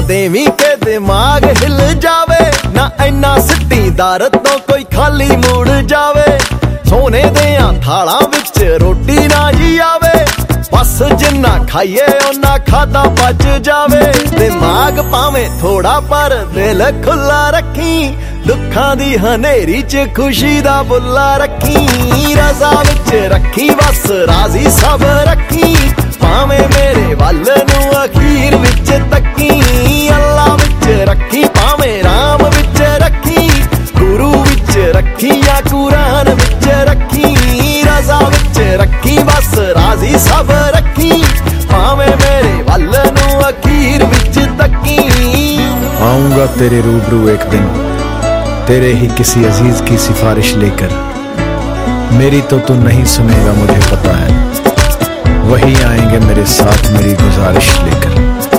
ਦੇਵੀਂ के दिमाग हिल जावे, ना इन्ना सिट्टी दर तो कोई खाली मुड़ जावे। सोने दियां थालां विच रोटी ना जी आवे, बस जिन्ना खाइए उन्ना खादा बच जावे। दिमाग भावें थोड़ा पर दिल खुला रखी, दुखां दी हनेरी च खुशी दा बुला रखी। रज़ा विच रखी बस राजी सब रखी, भावें मेरे वल नूं अखीर विच तकी। अल्लाह विच रखी भावें राम विच रखी, गुरु विच रखी या कुरान विच रखी। रज़ा विच रखी बस राजी सब रखी, भावें मेरे वल नूं अखीर विच तकी। आऊंगा तेरे रूबरू एक दिन, तेरे ही किसी अजीज की सिफारिश लेकर। मेरी तो तू नहीं सुनेगा मुझे पता है, वही आएंगे मेरे साथ मेरी गुजारिश लेकर।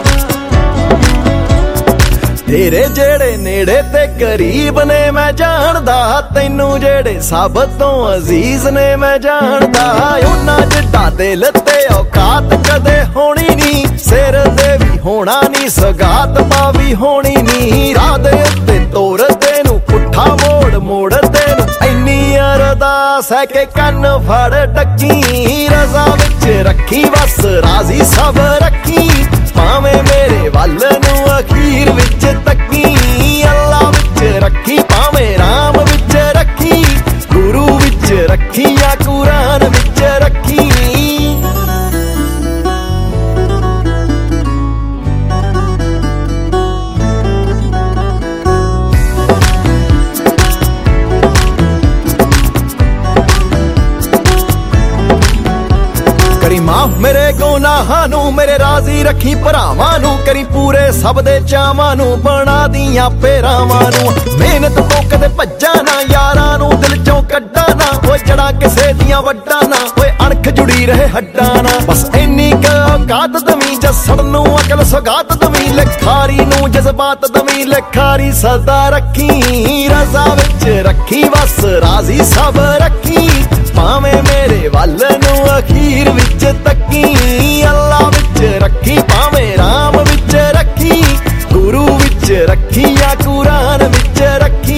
तेरे जेड़े नेड़े ते करीब ने मैं जानदा, तैनू जेड़े सब तो अजीज ने मैं जानदा। उन्ना जिड्डा दिल ते औकात कदे होनी नी, सिर दे भी होना नी सगात भी होनी नी। राह दे उत्ते तोर तेनू पुट्ठा मोड़ मोड़ तेनू इन्नी अरदास है के कन्न फड़ टकी। रज़ा विच रखी बस राजी सब रखी, भावें मेरे वल नूं अखीर विच तकी। अल्लाह विच रखी भावें राम विच रखी, गुरु विच रखी या कुरान विच रखी। करी माफ मेरे गुनाहां नू, मेरे राजी रखी भरावां नू। करी पूरे सब दे चावां नू, बना दियां पेरावां नू। मेहनत तो कदे भज्जा ना, यारां नू दिल चों कड्डा ना। ओए जड़ा किसे दियां वड्डा ना, ओए अणख जुड़ी रहे हड्डा ना। बस इन्नी क औकात दवीं, जसड़ नू अकल सगात दवीं। लिखारी नू जज्बात दवीं, लिखारी सदा रखी। रज़ा विच रखी बस राजी सब रखी, भावें मेरे वल नूं अखीर विच तकी। अल्लाह विच रखी भावें राम विच रखी, गुरु विच रखी या कुरान विच रखी।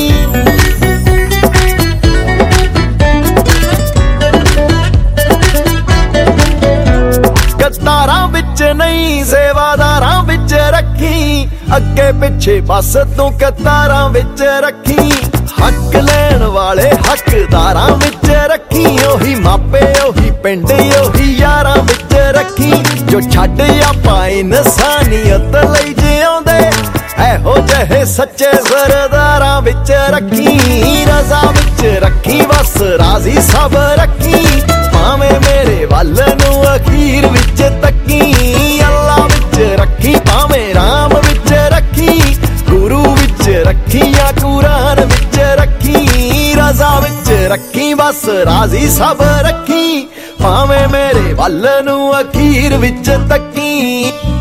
गद्दारां विच नहीं सेवादारां विच रखी, अगे पिछे बस तू कतारां विच रखी। हक लैण वाले हकदारां विच रखी, ओही मापे ओही पिंड ओही यारां विच रखी। जो छड्ड आपां इंसानियत लई जिउंदे, एहो जहे सच्चे सरदारां विच रखी। रज़ा विच रखी बस राजी सब रखी, भावें मेरे वल नूं अखीर विच तकी। अल्लाह विच रखी भावें राम विच रखी, गुरु विच रखी या कुरान विच रखी। रज़ा विच रखी बस राजी सब रखी, भावें मेरे वल नूं अखीर विच तकी।